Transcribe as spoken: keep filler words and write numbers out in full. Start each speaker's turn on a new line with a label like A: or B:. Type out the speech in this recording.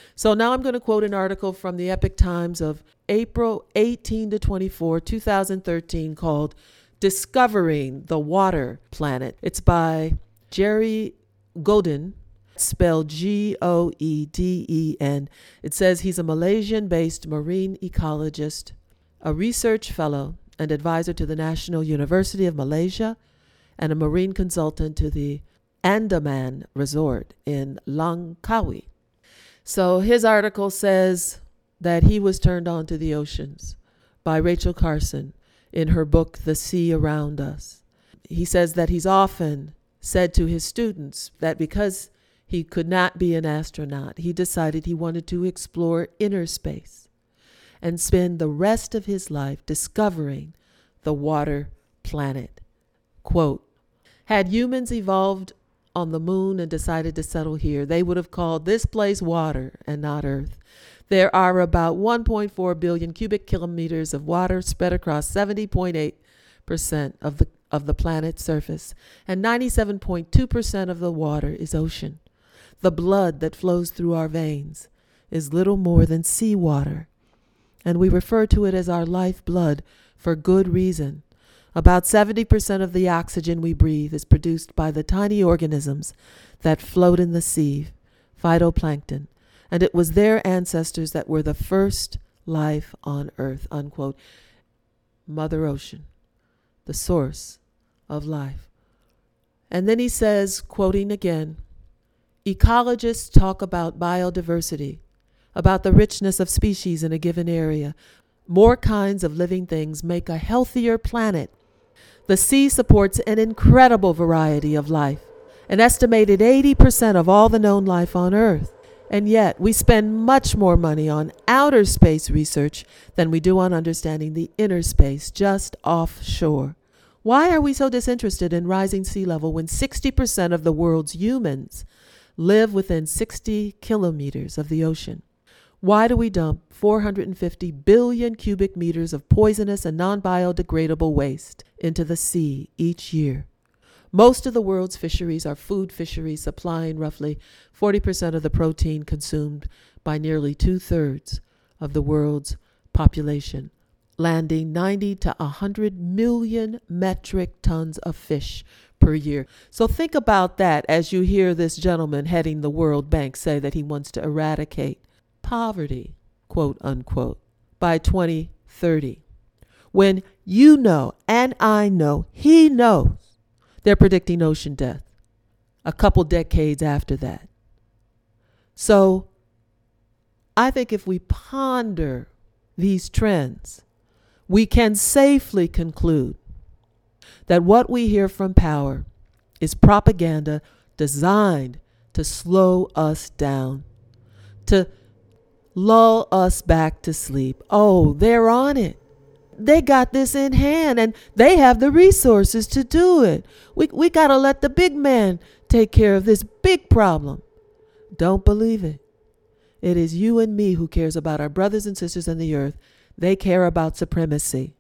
A: So now I'm going to quote an article from the Epoch Times of April eighteenth to twenty-fourth, two thousand thirteen, called Discovering the Water Planet. It's by Jerry Godin, spelled G O E D E N. It says he's a Malaysian-based marine ecologist, a research fellow and advisor to the National University of Malaysia, and a marine consultant to the Andaman Resort in Langkawi. So his article says that he was turned on to the oceans by Rachel Carson in her book, The Sea Around Us. He says that he's often said to his students that because he could not be an astronaut, he decided he wanted to explore inner space and spend the rest of his life discovering the water planet. Quote, had humans evolved on the moon and decided to settle here, they would have called this place water and not Earth. There are about one point four billion cubic kilometers of water spread across seventy point eight percent of the of the planet's surface, and ninety-seven point two percent of the water is ocean. The blood that flows through our veins is little more than seawater, and we refer to it as our lifeblood for good reason. About seventy percent of the oxygen we breathe is produced by the tiny organisms that float in the sea, phytoplankton, and it was their ancestors that were the first life on Earth, unquote. Mother Ocean, the source of life. And then he says, quoting again, ecologists talk about biodiversity, about the richness of species in a given area. More kinds of living things make a healthier planet. The sea supports an incredible variety of life, an estimated eighty percent of all the known life on Earth. And yet we spend much more money on outer space research than we do on understanding the inner space just offshore. Why are we so disinterested in rising sea level when sixty percent of the world's humans live within sixty kilometers of the ocean? Why do we dump four hundred fifty billion cubic meters of poisonous and non-biodegradable waste into the sea each year? Most of the world's fisheries are food fisheries, supplying roughly forty percent of the protein consumed by nearly two-thirds of the world's population, landing ninety to one hundred million metric tons of fish per year. So think about that as you hear this gentleman heading the World Bank say that he wants to eradicate poverty, quote unquote, by twenty thirty. When you know, and I know, he knows, they're predicting ocean death a couple decades after that. So I think if we ponder these trends, we can safely conclude that what we hear from power is propaganda designed to slow us down, to lull us back to sleep. Oh, they're on it. They got this in hand and they have the resources to do it. We we got to let the big man take care of this big problem. Don't believe it. It is you and me who cares about our brothers and sisters on the earth. They care about supremacy.